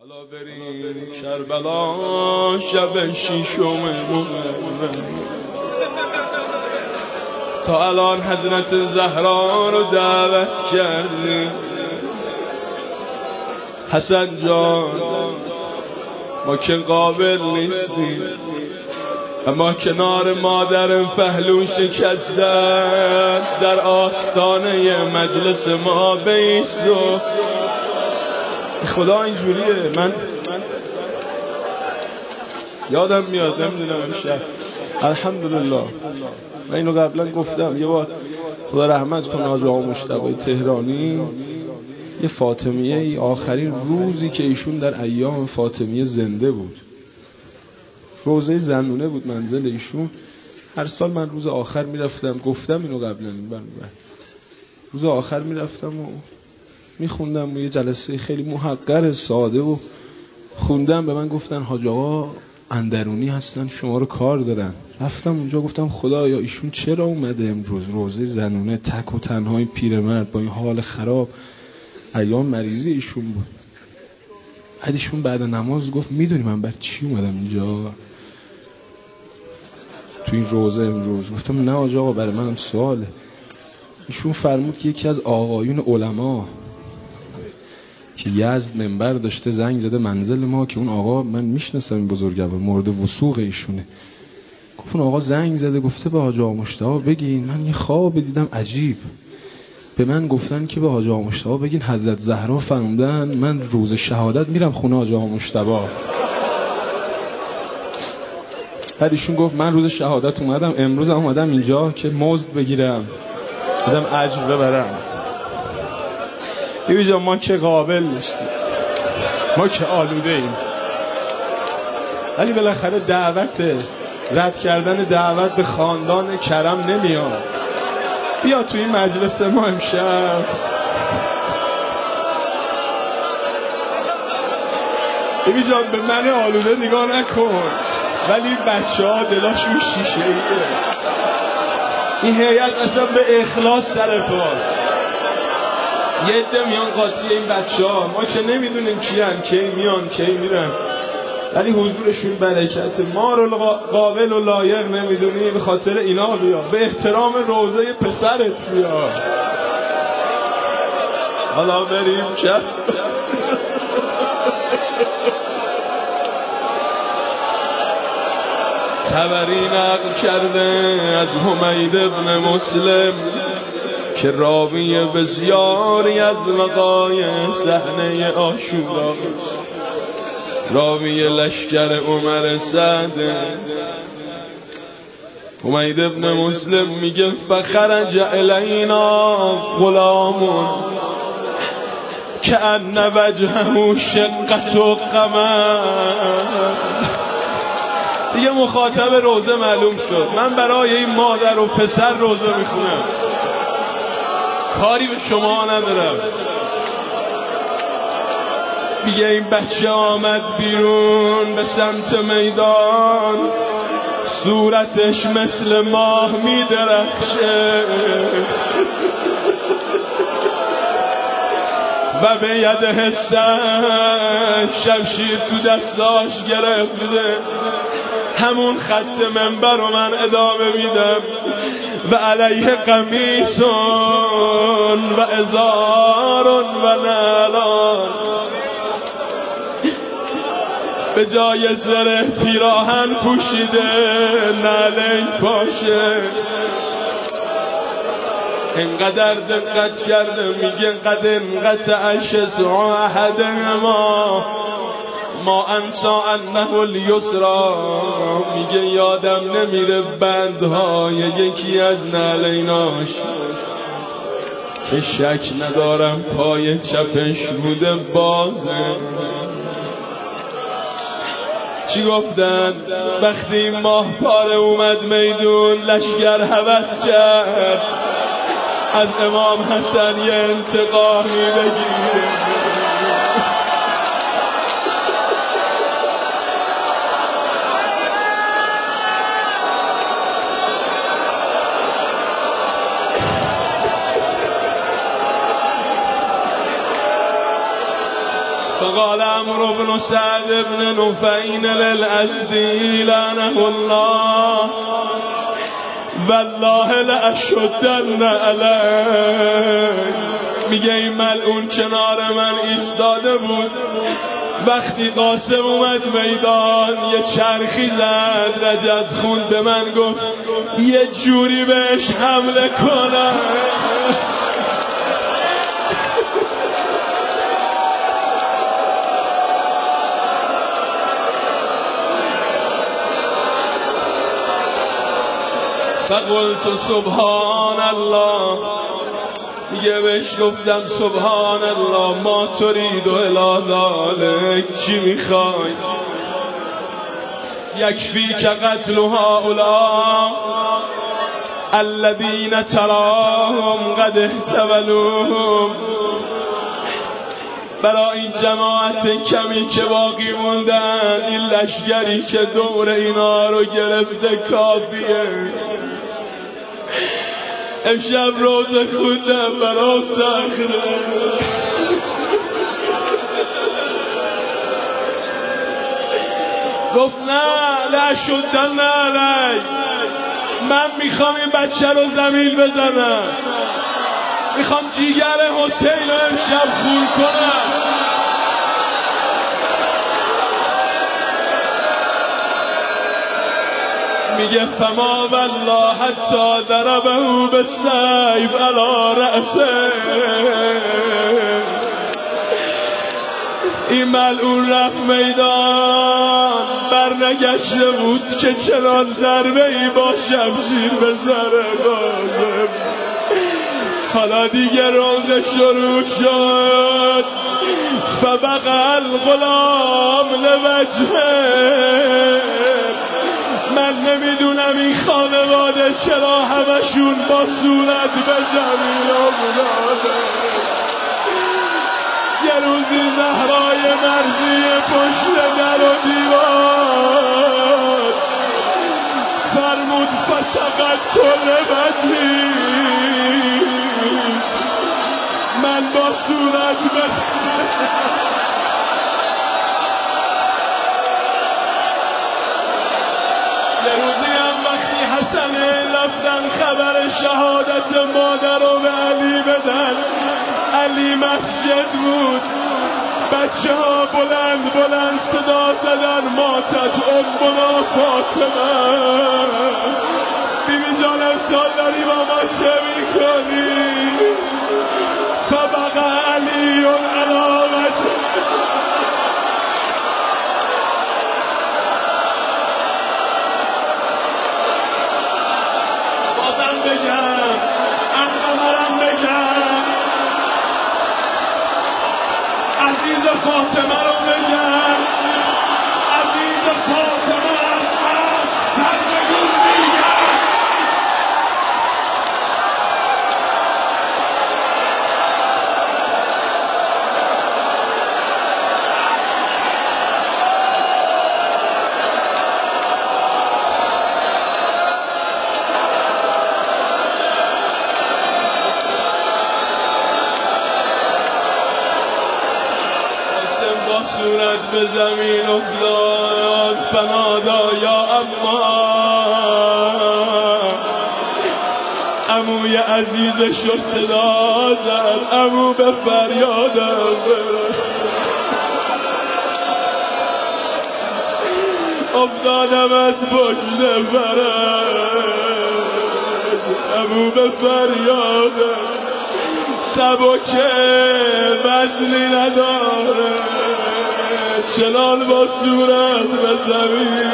حالا بریم کربلا شب شیشم محرم. تا الان حضرت زهرا رو دعوت کردیم. حسن جان ما که قابل نیستیم، اما کنار مادر پهلو شکستن در آستانه مجلس ما بایست و خدا اینجوریه. من یادم میاد، نمیدونم امشب الحمدلله من اینو قبلا گفتم، یه بار خدا رحمت کنه حاج آقا مجتبی تهرانی، یه فاطمیه آخرین روزی که ایشون در ایام فاطمیه زنده بود، روزه زنونه بود منزل ایشون. هر سال من روز آخر میرفتم، گفتم اینو قبلا، روز آخر میرفتم و میخوندم و یه جلسه خیلی محقر ساده و خوندم. به من گفتن حاج آقا اندرونی هستن، شما رو کار دارن. رفتم اونجا گفتم خدایا ایشون چرا اومده امروز؟ روزه زنونه، تک و تنهای پیرمرد با این حال خراب، ایام مریضی ایشون بود. ایشون بعد نماز گفت میدونی من بر چی اومدم اینجا تو این روزه امروز؟ گفتم نه حاج آقا برای منم سواله. ایشون فرمود که یکی از آقایون علما که یزد منبر داشته زنگ زده منزل ما، که اون آقا من میشناسم این بزرگوار، مورد وثوق ایشونه. گفت اون آقا زنگ زده گفته به حاج آقا مجتبی بگین من یه خواب دیدم عجیب، به من گفتن که به حاج آقا مجتبی بگین حضرت زهرا فرمودن من روز شهادت میرم خونه حاج آقا مجتبی. بعد ایشون گفت من روز شهادت اومدم، امروز هم اومدم اینجا که مزد بگیرم، بدم اجر ببرم. بیبی جان ما که قابل نیستیم، ما که آلوده ایم، ولی بالاخره دعوت، رد کردن دعوت به خاندان کرم نمیاد. بیا توی این مجلس ما امشب بیبی جان به من آلوده نگاه نکن، ولی بچه ها دلاشون شیشه ایه. این هیئت اصلا به اخلاص سر پاست. یه عده میان قاطی این بچه ها، ما که نمیدونیم کیان، کی میان کی میرن، ولی حضورشون برکت. ما رو قابل و لایق نمیدونی، به خاطر اینا بیا، به احترام روزه پسرت بیا. حالا بریم که طبری نقل کرده از حمید ابن مسلم که راوی بسیاری از وقایع صحنه عاشورا، راوی لشکر عمر سعد. حمید ابن مسلم میگه فخرج الینا غلام کأن وجهه شقة قمر. دیگه مخاطب روزه معلوم شد، من برای این مادر و پسر روزه میخونم، کاری به شما ندارم. میگه این بچه آمد بیرون به سمت میدان، صورتش مثل ماه میدرخشه و به یده شمشیر تو دستاش گرفته. همون خط منبر رو من ادامه میدم. و علیه قمیص و ازار و نالان، به جای زره پیراهن پوشیده، نعلین پاشه. اینقدر دقت کرده، میگه قد انقطع شسع ما انسا انه الیسرا. میگه یادم نمیره بندهای یکی از نعلیناش که شک ندارم پای چپش بوده بازه. چی گفتن؟ وقتی ماه پاره اومد میدون، لشگر هوس کرد از امام حسن یه انتقامی بگیره. فقال عمرو عمرو بن سعد بن نفیل الأسدی لعنه الله والله لأشدن علیک. میگه این ملعون کنار من ایستاده بود، وقتی قاسم اومد میدان یه چرخی زد، رجز خون به من گفت یه جوری بهش حمله کنم. فقلت سبحان الله، میگه بهش گفتم سبحان الله ما ترید و الی ذلک، چی میخوای؟ یکفیک قتل هؤلاء الذین تراهم قد احتولوهم. برای این جماعت کمی که باقی موندن، این لشگری که دور اینا رو گرفته کافیه. امشب روزه خوندم برام سخته، گفت نه لشدن علیک، من میخوام این بچه رو زمین بزنم، میخوام جیگر حسین رو امشب خون کنم. میگه فما والله حتی ضربه بالسیف علی رأسه. این ملعون رفت میدان، برنگشته بود که چنان ضربه ای با شمشیر بزنه قاسم. حالا دیگه روز شروع شد. فبقى الغلام لوجهه. من نمیدونم این خانواده چرا همشون با صورت به زمین افتاده. یه روزی زهرای مرزی پشت در و دیوار فرمود فسقط لوجهی، من با صورت به یه روزی هم وقتی حسنه رفتن خبر شهادت مادر رو به علی بدن، علی مسجد بود، بچه ها بلند بلند صدا زدن ماتت امنا فاطمه. بیبی جان امسال داری با ما چه میکنی؟ فبقى علی علامت. بازم بگم انقمرم بگم عزیز فاطمه رو بگم، عزیز فاطمه از حق سر بگون میگم. صورت به زمین افتاد، فنادا یا اما، عموی عزیزش رو صدا زد، عمو به فریادم افتادم از پشت فرش، عمو به فریادم سبکه وزنی نداره، چنان با صورت به زمین.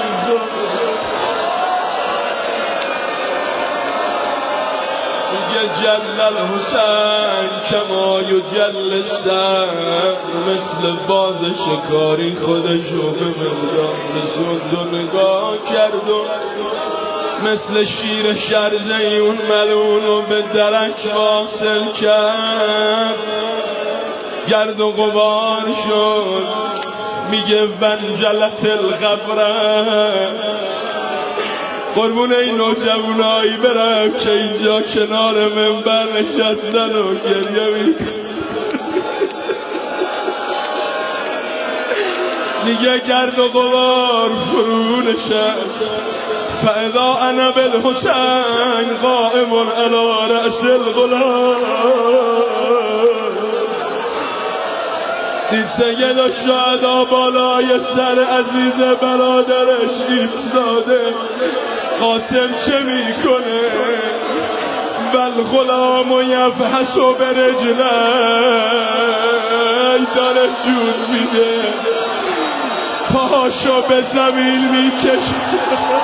میگه جل الحسین کما یجل السحر، مثل باز شکاری خودشو به میدان رسوند و نگاه کرد و مثل شیر شرزه اون ملعونو به درک واصل کرد، گرد و غبار شد. میگه ونجلت الغبره، قربون این نوجوانایی برم که اینجا کنار منبر نشستن و گریه میکنن. دیگه گرد و غبار فرو نشست. فاذا انا بالحسین قائم علی رأس الغلام. دید سید الشهدا بالای سر عزیز برادرش ایستاده. قاسم چه میکنه؟ والغلام یفحص برجلی، داره جون میده، پاهاشو به زمین میکشه.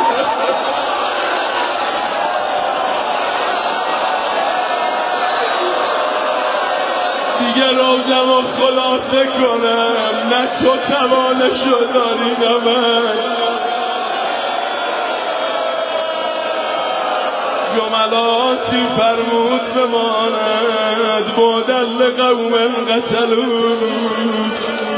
دیگه روزمو خلاصه کنم، نه تو توانشو داری نه من. جملاتی فرمود بماند بودل قوم قتلوک.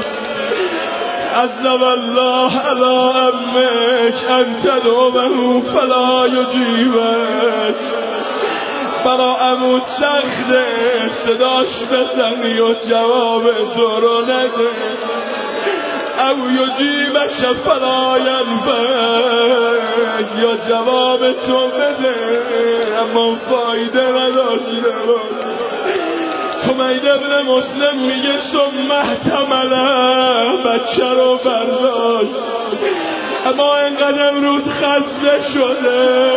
عذب الله علی امک انت دعوه فلا یجیبک. برا عمود سخته صداش بزنی و جواب تو رو نده. او یجیبک فلا ینفک، یا جواب تو بده اما فایده نداشته باش. حمید ابن مسلم میگه ثم احتمله، بچه رو برداشت اما اینقدر امروز خسته شده.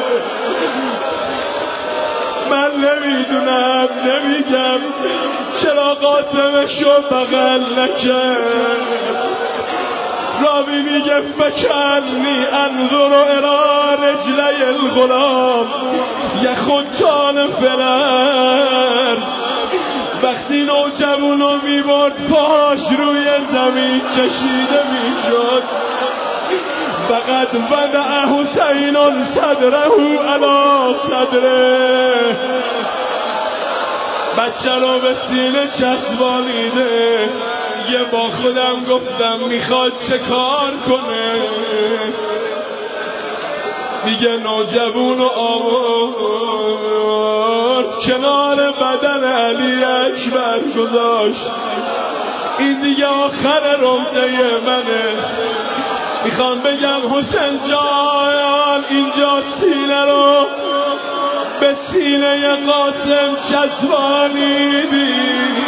من نمیدونم، نمیگم چرا قاسمشو بغل نکرد. راوی میگه فکنی انظر الى رجلی الغلام یخطان فی الارض. وقتی نوجوانو میبرد پاش روی زمین کشیده میشد. فقط وضع حسین صدره علی صدره. بچه رو به سینه چسبانیده. یه با خودم گفتم میخواد چه کار کنه. دیگه نوجوان و آورد کنار بدن علی اکبر گذاشت. این دیگه آخر روزه منه. میخوام بگم حسین جان اینجا سینه رو به سینه قاسم چسبانیدی.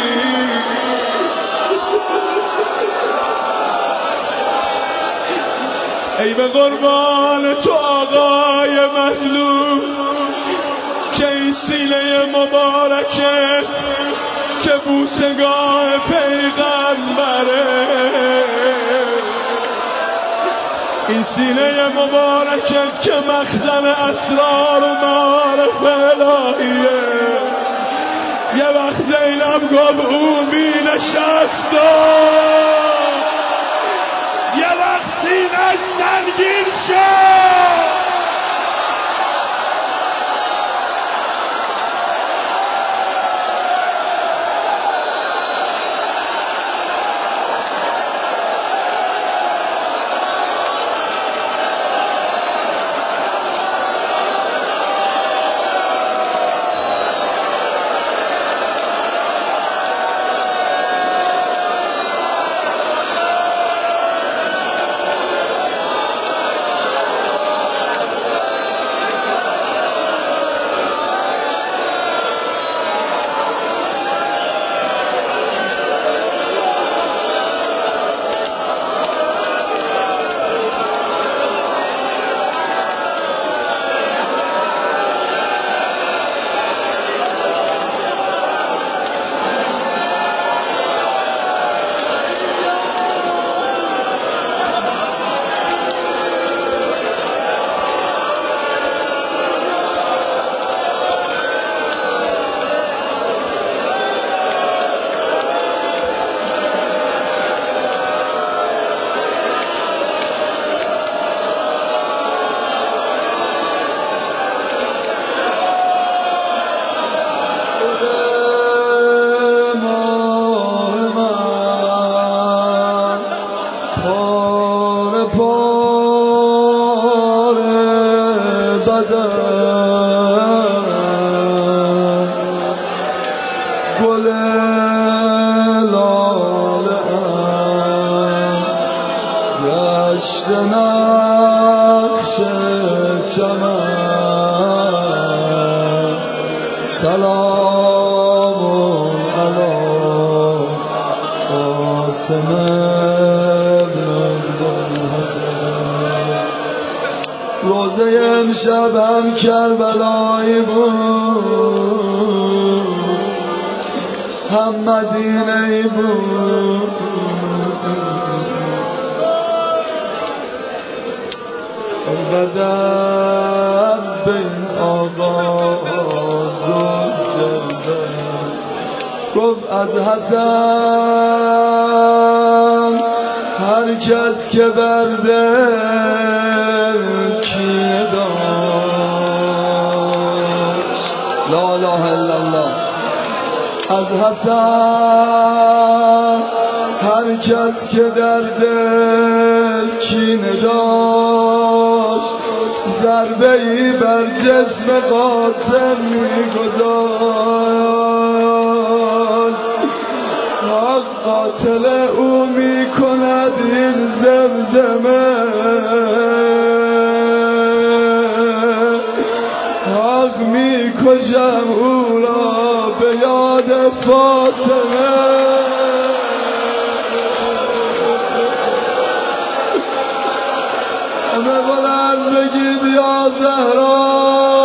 ای به قربان تو آقای مظلوم که این سینه مبارکه که بوسگاه پیغمبره. این سینه مبارکت که مخزن اسرار و معارف الهیه. یه وقت زینب گفت او می نشست و یه وقت سینش سنگین شد. دشت نقش چمن سلام علی قاسم ابن الحسن روزه امشب هم کربلایی بود هم مدینه‌ای بود و در بین آغاز و جلوه گفت از حسن هر کس که بر دل کینه داشت لا اله الا الله از حسن هر کس که در دل کینه داشت ضربه ای بر جسم قاسم می‌گذاشت حق قاتل او می‌کند این زمزمه حق می‌کشم او را به یاد فاطمه همه بلند بگید یا زهرا